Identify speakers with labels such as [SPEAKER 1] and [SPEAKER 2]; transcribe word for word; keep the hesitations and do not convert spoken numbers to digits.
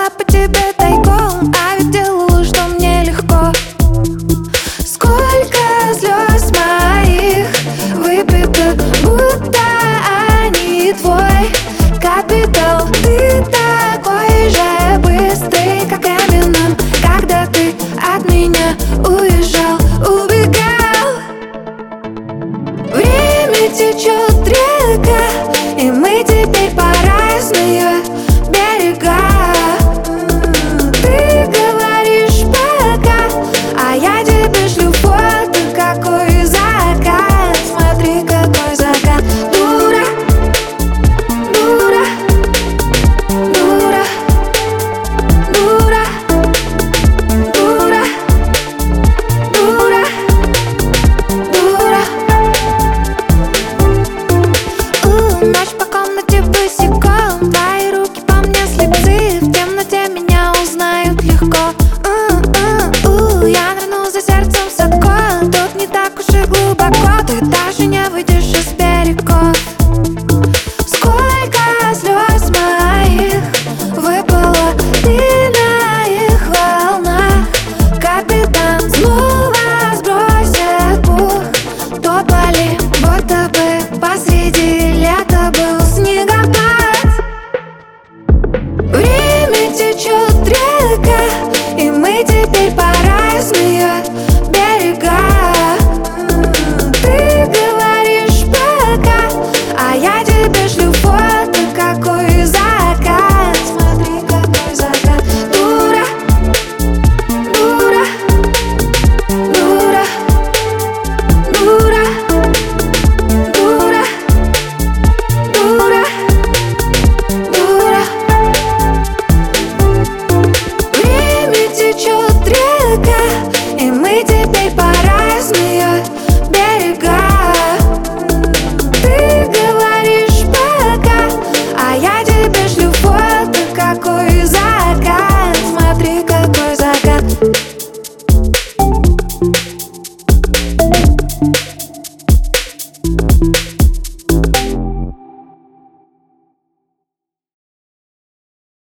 [SPEAKER 1] Скучала по тебе тайком, а ведь делала, что мне легко. Сколько слез моих выпито, будто они твой капитал. Ты такой же быстрый, как Эминем, когда ты от меня уезжал, убегал. Время течет река, и мы теперь по разные берега. Ты говоришь пока, а я тебе шлю фото, какой закат. Смотри, какой закат. Дура, дура, дура, дура, дура, дура, дура. У, ночь по комнате босиком, твои руки по мне слепцы. В темноте меня узнают легко. У-у-у, я нырну за сердцем в садко. Тут не так уж и глубоко, ты даже не выйдешь из берегов. Сколько слез моих выпало, ты на их волнах. Капитан снова сбросит пух. Тополи, будто бы посреди лета был снегопад. Время течет река, и мы теперь по разные берега. Ты говоришь пока, а я тебе шлю фото, какой закат. Смотри, какой закат. Дура, дура, дура, дура, дура, дура, дура. Время течет река, и мы теперь по разные берега. Ты говоришь пока, а я тебе шлю фото, какой закат. Смотри, какой закат.